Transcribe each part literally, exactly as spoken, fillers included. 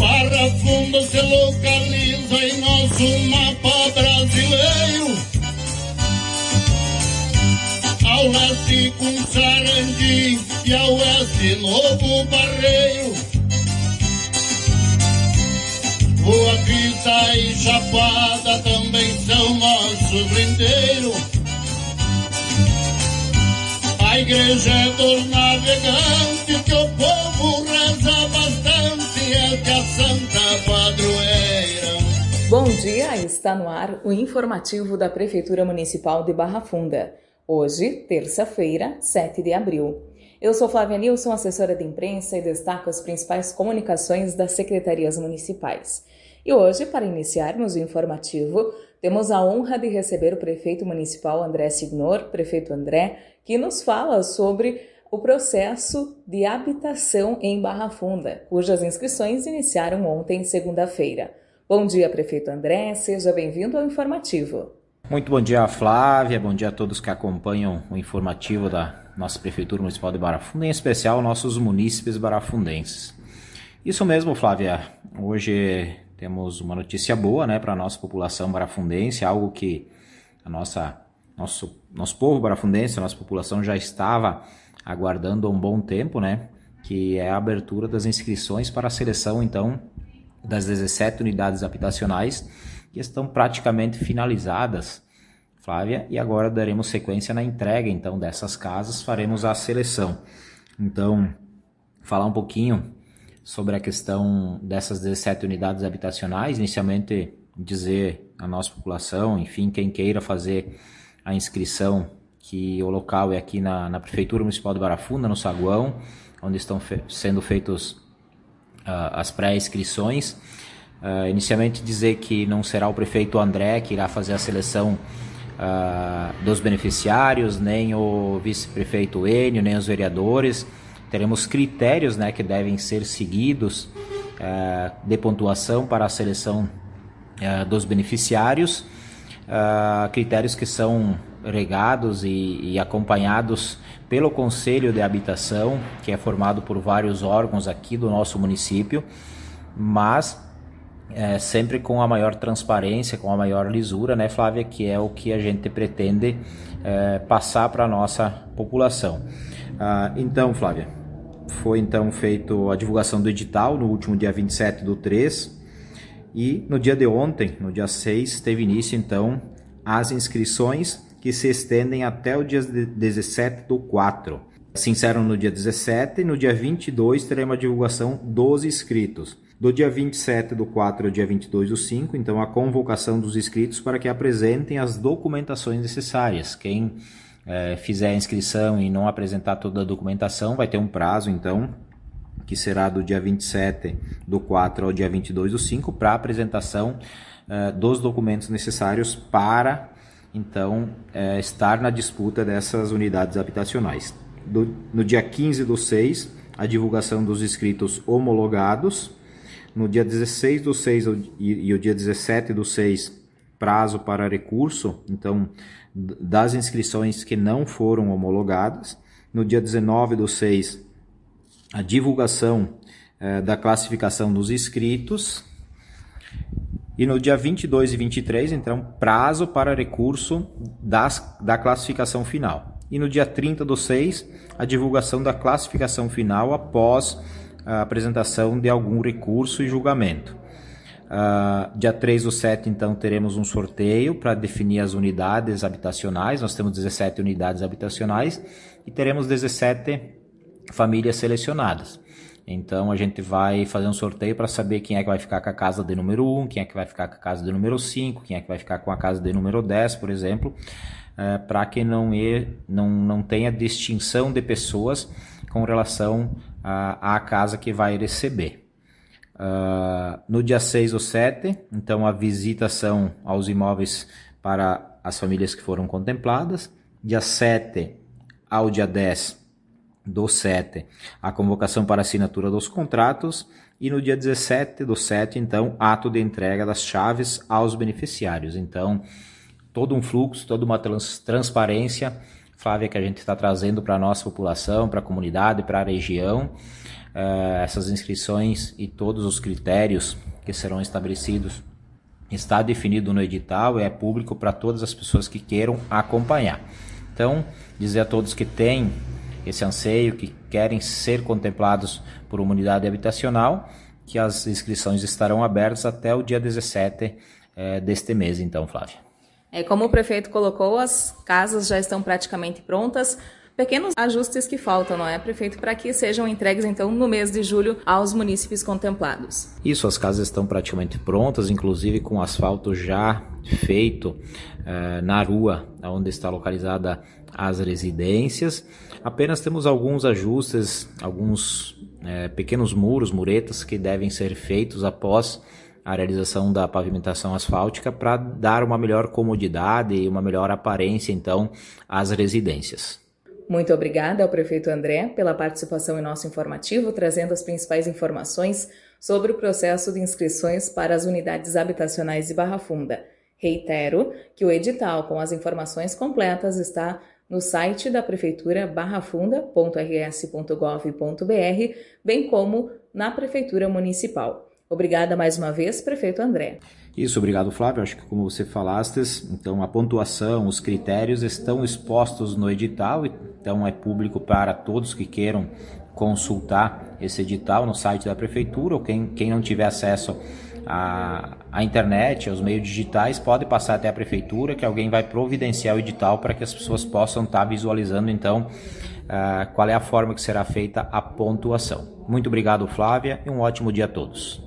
Barra Funda se localiza em nosso mapa brasileiro, ao leste com Sarandi e ao oeste Novo Barreiro. Boa Vista e Chapada também são nosso brindeiro. A igreja é dos navegantes, que o povo reza bastante, é que a santa padroeira. Bom dia, está no ar o informativo da Prefeitura Municipal de Barra Funda. Hoje, terça-feira, sete de abril. Eu sou Flávia Nilson, assessora de imprensa, e destaco as principais comunicações das secretarias municipais. E hoje, para iniciarmos o informativo, temos a honra de receber o prefeito municipal André Signor, prefeito André, que nos fala sobre o processo de habitação em Barra Funda, cujas inscrições iniciaram ontem, segunda-feira. Bom dia, prefeito André, seja bem-vindo ao informativo. Muito bom dia, Flávia, bom dia a todos que acompanham o informativo da nossa Prefeitura Municipal de Barra Funda, em especial nossos munícipes barafundenses. Isso mesmo, Flávia, hoje temos uma notícia boa, né, para a nossa população barafundense, algo que a nossa, nosso, nosso povo barafundense, a nossa população já estava aguardando há um bom tempo, né, que é a abertura das inscrições para a seleção, então, das dezessete unidades habitacionais, que estão praticamente finalizadas, Flávia, e agora daremos sequência na entrega, então, dessas casas, faremos a seleção. Então, falar um pouquinho sobre a questão dessas dezessete unidades habitacionais, inicialmente dizer à nossa população, enfim, quem queira fazer a inscrição, que o local é aqui na, na Prefeitura Municipal de Barra Funda, no Saguão, onde estão fe- sendo feitos uh, as pré-inscrições. Uh, inicialmente dizer que não será o prefeito André que irá fazer a seleção uh, dos beneficiários, nem o vice-prefeito Enio, nem os vereadores. Teremos critérios, né, que devem ser seguidos uh, de pontuação para a seleção uh, dos beneficiários, uh, critérios que são regados e, e acompanhados pelo Conselho de Habitação, que é formado por vários órgãos aqui do nosso município, mas É, sempre com a maior transparência, com a maior lisura, né, Flávia, que é o que a gente pretende é, passar para a nossa população. Ah, então, Flávia, foi então feito a divulgação do edital no último dia vinte e sete do três, e no dia de ontem, no dia seis, teve início então as inscrições que se estendem até o dia dezessete do quatro. Se encerram no dia dezessete e no dia vinte e dois teremos a divulgação dos inscritos. Do dia vinte e sete do quatro ao dia vinte e dois do cinco, então a convocação dos inscritos para que apresentem as documentações necessárias. Quem é, fizer a inscrição e não apresentar toda a documentação vai ter um prazo, então, que será do dia vinte e sete do quatro ao dia vinte e dois do cinco, para a apresentação é, dos documentos necessários para, então, é, estar na disputa dessas unidades habitacionais. Do, no dia quinze do seis, a divulgação dos inscritos homologados. No dia dezesseis do seis e o dia dezessete do seis, prazo para recurso, então, das inscrições que não foram homologadas. No dia dezenove do seis, a divulgação eh, da classificação dos inscritos. E no dia vinte e dois e vinte e três, então, prazo para recurso das, da classificação final. E no dia trinta do seis, a divulgação da classificação final após a apresentação de algum recurso e julgamento. Uh, dia três do sete, então, teremos um sorteio para definir as unidades habitacionais. Nós temos dezessete unidades habitacionais e teremos dezessete famílias selecionadas. Então, a gente vai fazer um sorteio para saber quem é que vai ficar com a casa de número um, quem é que vai ficar com a casa de número cinco, quem é que vai ficar com a casa de número dez, por exemplo, uh, para que não, é, não, não tenha distinção de pessoas com relação à casa que vai receber. Uh, no dia seis ou sete, então, a visitação aos imóveis para as famílias que foram contempladas. Dia sete ao dia dez do sete, a convocação para assinatura dos contratos. E no dia dezessete do sete, então, ato de entrega das chaves aos beneficiários. Então, todo um fluxo, toda uma trans- transparência, Flávia, que a gente está trazendo para a nossa população, para a comunidade, para a região, uh, essas inscrições e todos os critérios que serão estabelecidos está definido no edital e é público para todas as pessoas que queiram acompanhar. Então, dizer a todos que têm esse anseio, que querem ser contemplados por uma unidade habitacional, que as inscrições estarão abertas até o dia dezessete é, deste mês, então, Flávia. É, como o prefeito colocou, as casas já estão praticamente prontas. Pequenos ajustes que faltam, não é, prefeito, para que sejam entregues, então, no mês de julho aos munícipes contemplados. Isso, as casas estão praticamente prontas, inclusive com asfalto já feito eh, na rua onde está localizada as residências. Apenas temos alguns ajustes, alguns eh, pequenos muros, muretas que devem ser feitos após a realização da pavimentação asfáltica para dar uma melhor comodidade e uma melhor aparência, então, às residências. Muito obrigada ao prefeito André pela participação em nosso informativo, trazendo as principais informações sobre o processo de inscrições para as unidades habitacionais de Barra Funda. Reitero que o edital com as informações completas está no site da Prefeitura barrafunda ponto r s ponto gov ponto b r, bem como na Prefeitura Municipal. Obrigada mais uma vez, prefeito André. Isso, obrigado, Flávio. Acho que como você falaste, então a pontuação, os critérios estão expostos no edital, então é público para todos que queiram consultar esse edital no site da Prefeitura, ou quem, quem não tiver acesso à, à internet, aos meios digitais, pode passar até a Prefeitura, que alguém vai providenciar o edital para que as pessoas possam estar visualizando, então, uh, qual é a forma que será feita a pontuação. Muito obrigado, Flávia, e um ótimo dia a todos.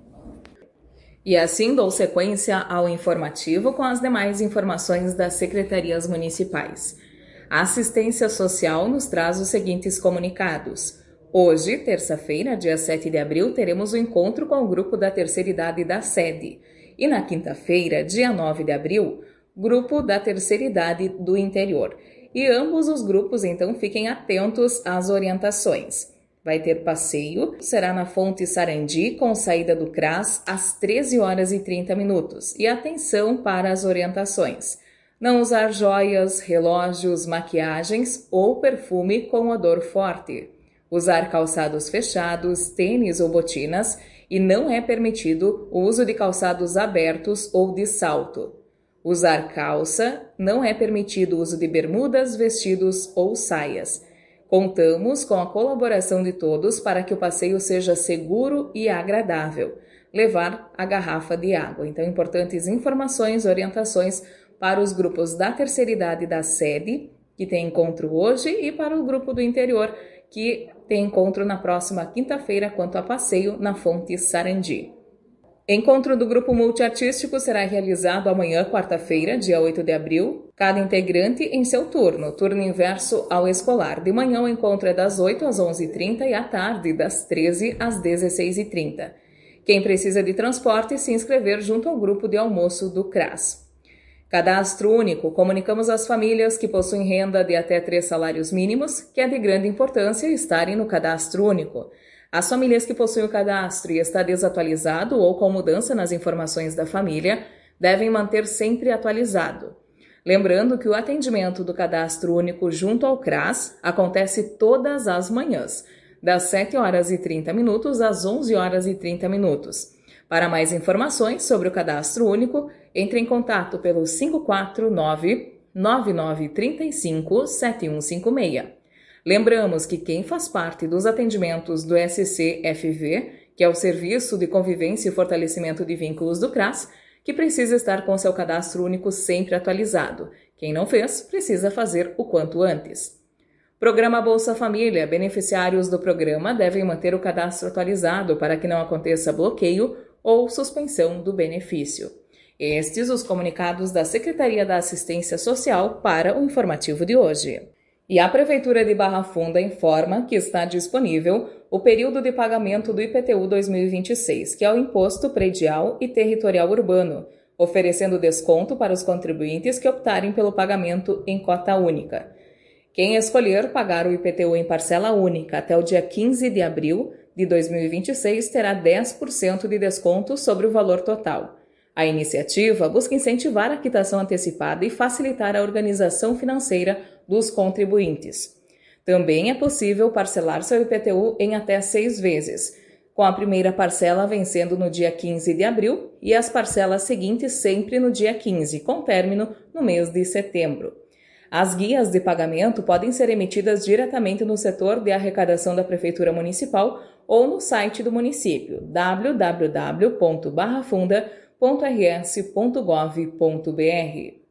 E assim dou sequência ao informativo com as demais informações das secretarias municipais. A assistência social nos traz os seguintes comunicados. Hoje, terça-feira, dia sete de abril, teremos o encontro com o grupo da terceira idade da sede. E na quinta-feira, dia nove de abril, grupo da terceira idade do interior. E ambos os grupos, então, fiquem atentos às orientações. Vai ter passeio, será na Fonte Sarandi, com saída do C R A S às treze horas e trinta minutos. E atenção para as orientações. Não usar joias, relógios, maquiagens ou perfume com odor forte. Usar calçados fechados, tênis ou botinas e não é permitido o uso de calçados abertos ou de salto. Usar calça, não é permitido o uso de bermudas, vestidos ou saias. Contamos com a colaboração de todos para que o passeio seja seguro e agradável. Levar a garrafa de água. Então, importantes informações, orientações para os grupos da terceira idade da sede, que tem encontro hoje, e para o grupo do interior, que tem encontro na próxima quinta-feira quanto a passeio na Fonte Sarandi. Encontro do grupo multiartístico será realizado amanhã, quarta-feira, dia oito de abril, cada integrante em seu turno, turno inverso ao escolar. De manhã o encontro é das oito às onze e trinta e à tarde das treze às dezesseis e trinta. Quem precisa de transporte, se inscrever junto ao grupo de almoço do C R A S. Cadastro único. Comunicamos às famílias que possuem renda de até três salários mínimos que é de grande importância estarem no cadastro único. As famílias que possuem o cadastro e está desatualizado ou com mudança nas informações da família devem manter sempre atualizado. Lembrando que o atendimento do cadastro único junto ao C R A S acontece todas as manhãs, das sete horas e trinta minutos às onze horas e trinta minutos. Para mais informações sobre o cadastro único, entre em contato pelo cinco quatro nove, nove nove três cinco, sete um cinco seis. Lembramos que quem faz parte dos atendimentos do S C F V, que é o Serviço de Convivência e Fortalecimento de Vínculos do C R A S, que precisa estar com seu cadastro único sempre atualizado. Quem não fez, precisa fazer o quanto antes. Programa Bolsa Família. Beneficiários do programa devem manter o cadastro atualizado para que não aconteça bloqueio ou suspensão do benefício. Estes os comunicados da Secretaria da Assistência Social para o informativo de hoje. E a Prefeitura de Barra Funda informa que está disponível o período de pagamento do I P T U dois mil e vinte e seis, que é o Imposto Predial e Territorial Urbano, oferecendo desconto para os contribuintes que optarem pelo pagamento em cota única. Quem escolher pagar o I P T U em parcela única até o dia quinze de abril de dois mil e vinte e seis terá dez por cento de desconto sobre o valor total. A iniciativa busca incentivar a quitação antecipada e facilitar a organização financeira dos contribuintes. Também é possível parcelar seu I P T U em até seis vezes, com a primeira parcela vencendo no dia quinze de abril e as parcelas seguintes sempre no dia quinze, com término no mês de setembro. As guias de pagamento podem ser emitidas diretamente no setor de arrecadação da Prefeitura Municipal ou no site do município w w w ponto barra funda ponto r s ponto gov ponto b r.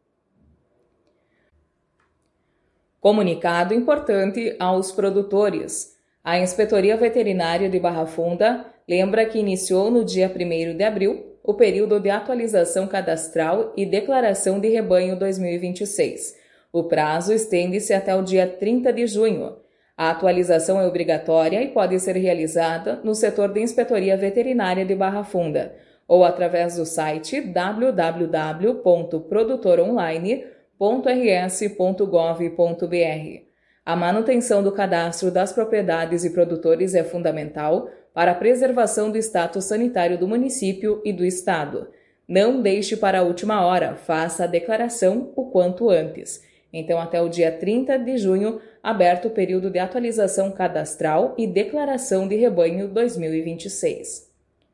Comunicado importante aos produtores. A Inspetoria Veterinária de Barra Funda lembra que iniciou no dia primeiro de abril o período de atualização cadastral e declaração de rebanho dois mil e vinte e seis. O prazo estende-se até o dia trinta de junho. A atualização é obrigatória e pode ser realizada no setor de Inspetoria Veterinária de Barra Funda ou através do site w w w ponto produtor online ponto r s ponto gov ponto b r. A manutenção do cadastro das propriedades e produtores é fundamental para a preservação do status sanitário do município e do estado. Não deixe para a última hora, faça a declaração o quanto antes. Então, até o dia trinta de junho, aberto o período de atualização cadastral e declaração de rebanho dois mil e vinte e seis.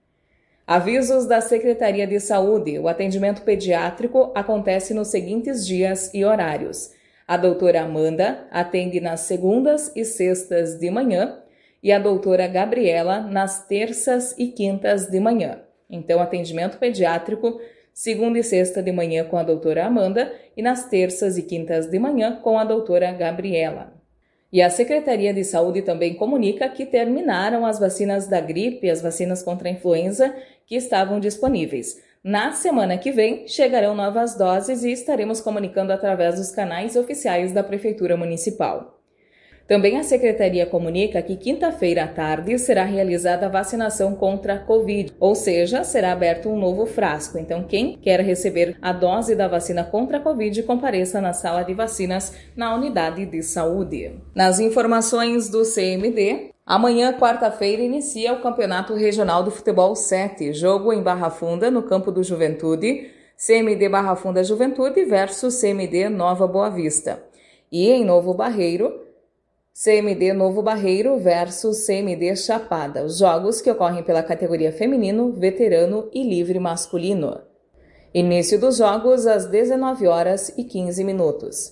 Avisos da Secretaria de Saúde. O atendimento pediátrico acontece nos seguintes dias e horários. A doutora Amanda atende nas segundas e sextas de manhã e a doutora Gabriela nas terças e quintas de manhã. Então, atendimento pediátrico, segunda e sexta de manhã com a doutora Amanda e nas terças e quintas de manhã com a doutora Gabriela. E a Secretaria de Saúde também comunica que terminaram as vacinas da gripe, as vacinas contra a influenza que estavam disponíveis. Na semana que vem, chegarão novas doses e estaremos comunicando através dos canais oficiais da Prefeitura Municipal. Também a Secretaria comunica que quinta-feira à tarde será realizada a vacinação contra a Covid, ou seja, será aberto um novo frasco. Então, quem quer receber a dose da vacina contra a Covid, compareça na sala de vacinas na unidade de saúde. Nas informações do C M D, amanhã, quarta-feira, inicia o Campeonato Regional do Futebol sete, jogo em Barra Funda, no campo do Juventude, C M D Barra Funda Juventude versus C M D Nova Boa Vista. E em Novo Barreiro, C M D Novo Barreiro versus C M D Chapada, os jogos que ocorrem pela categoria feminino, veterano e livre masculino. Início dos jogos às dezenove horas e quinze minutos.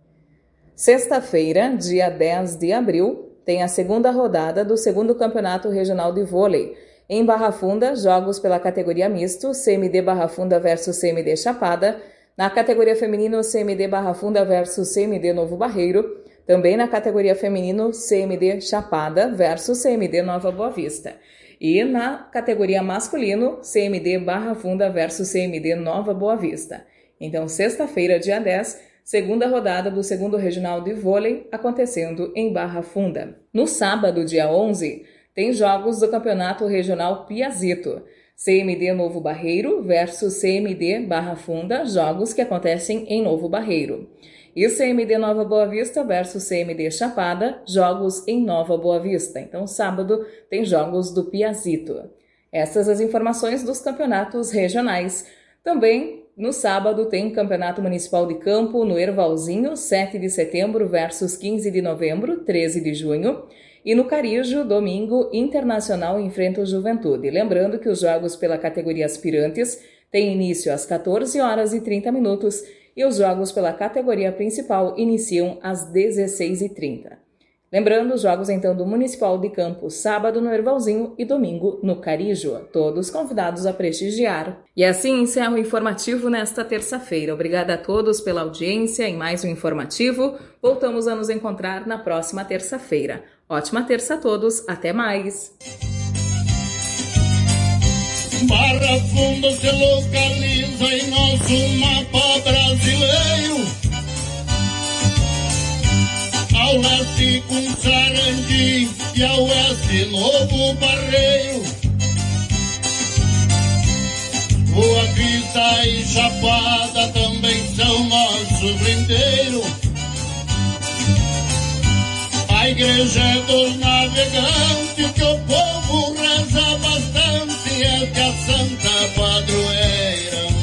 Sexta-feira, dia dez de abril, tem a segunda rodada do segundo Campeonato Regional de Vôlei. Em Barra Funda, jogos pela categoria misto, C M D Barra Funda versus C M D Chapada. Na categoria feminino, C M D Barra Funda versus C M D Novo Barreiro. Também na categoria feminino, C M D Chapada versus C M D Nova Boa Vista. E na categoria masculino, C M D Barra Funda versus C M D Nova Boa Vista. Então, sexta-feira, dia dez, segunda rodada do segundo Regional de Vôlei acontecendo em Barra Funda. No sábado, dia onze, tem jogos do Campeonato Regional Piazito. C M D Novo Barreiro versus C M D Barra Funda, jogos que acontecem em Novo Barreiro. E C M D Nova Boa Vista versus C M D Chapada, jogos em Nova Boa Vista. Então, sábado tem jogos do Piazito. Essas as informações dos campeonatos regionais. Também, no sábado, tem Campeonato Municipal de Campo no Ervalzinho, sete de setembro versus quinze de novembro, treze de junho. E no Carijo, domingo, Internacional enfrenta o Juventude. Lembrando que os jogos pela categoria aspirantes têm início às quatorze horas e trinta minutos e os jogos pela categoria principal iniciam às dezesseis e trinta. Lembrando, os jogos então do Municipal de Campo, sábado no Ervalzinho e domingo no Carijo. Todos convidados a prestigiar. E assim encerro o informativo nesta terça-feira. Obrigada a todos pela audiência em mais um informativo. Voltamos a nos encontrar na próxima terça-feira. Ótima terça a todos. Até mais! Barra Funda se localiza em nosso mapa brasileiro. Ao leste com Sarandi e ao oeste Novo Barreiro. Boa Vista e Chapada também são nosso brindeiro. A igreja é dos navegantes, que o povo reza bastante, é que a Santa Padroeira